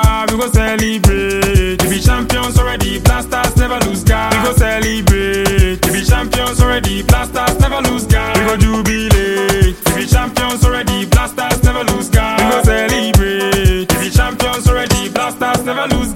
we go celebrate. We be champions already, Blasters never lose guard. We go celebrate. We be champions already, Blasters never lose guard. We go jubilate. We be champions already, Blasters never lose guard. We go celebrate. We be champions already, Blasters never lose